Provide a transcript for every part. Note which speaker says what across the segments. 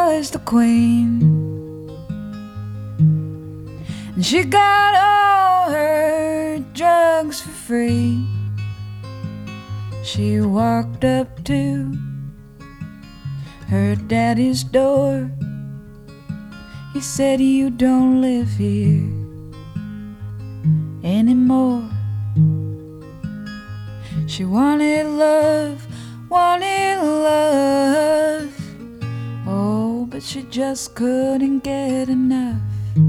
Speaker 1: was the queen, and she got all her drugs for free. She walked up to her daddy's door. He said, "You don't live here anymore." She wanted love, oh, but she just couldn't get enough.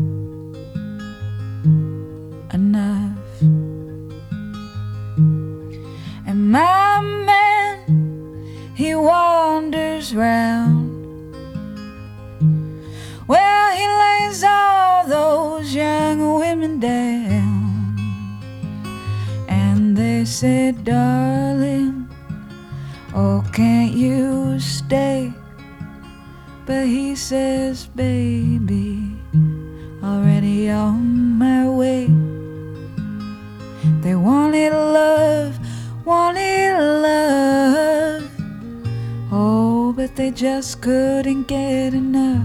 Speaker 1: And my man, he wanders round. Well, he lays all those young women down, and they said, "Darling, oh, can't you stay?" But he says, "Baby, already on my way." They wanted love, oh, but they just couldn't get enough.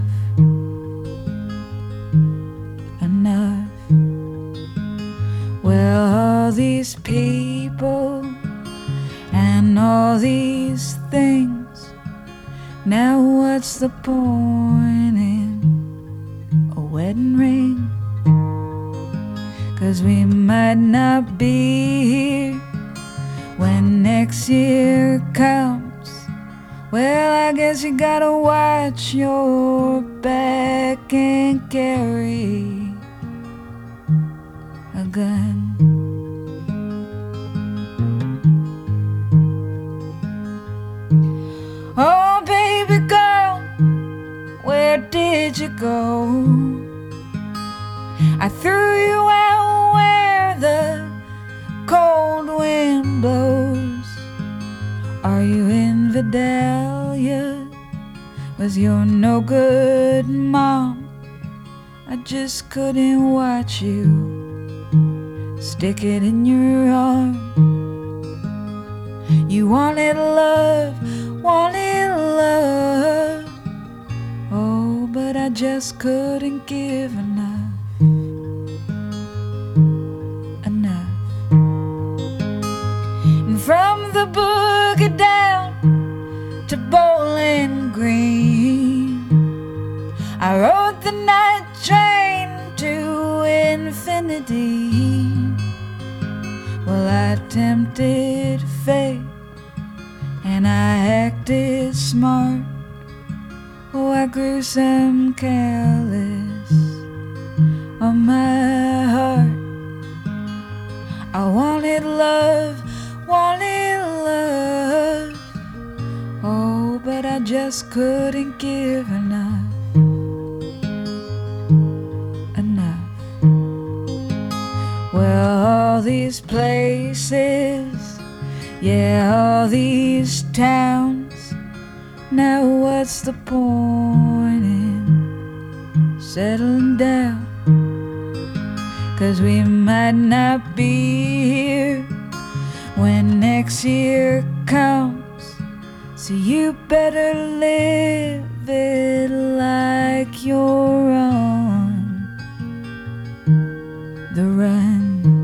Speaker 1: Well, all these people and all these things, now what's the point in a wedding ring? 'Cause we might not be here when next year comes. Well, I guess you gotta watch your back and carry a gun. Oh, baby girl, where did you go? I threw you out where the cold wind blows. Are you in Vidalia with your no good mom? I just couldn't watch you stick it in your arm. You wanted love, oh, but I just couldn't give enough. And from the boogie down to Bowling Green, I rode the night train to infinity. Well, I tempted fate and I acted smart. Oh, I grew some callous on my heart. I wanted love, oh, but I just couldn't give enough. Well, all these places, yeah, all these towns, now what's the point in settling down? 'Cause we might not be here when next year comes. So you better live it like you're on the run.